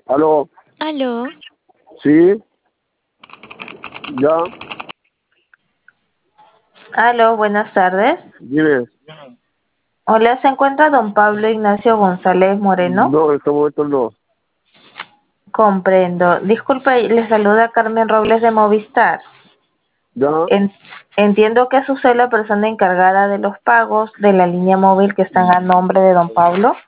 Aló, Aló, sí, ya, Aló, buenas tardes. dime. Hola, ¿se encuentra don Pablo Ignacio González Moreno? No, en este momento no. Comprendo. Disculpe, le saluda Carmen Robles de Movistar. Ya, En- Entiendo que es usted la persona encargada de los pagos de la línea móvil que están a nombre de don Pablo.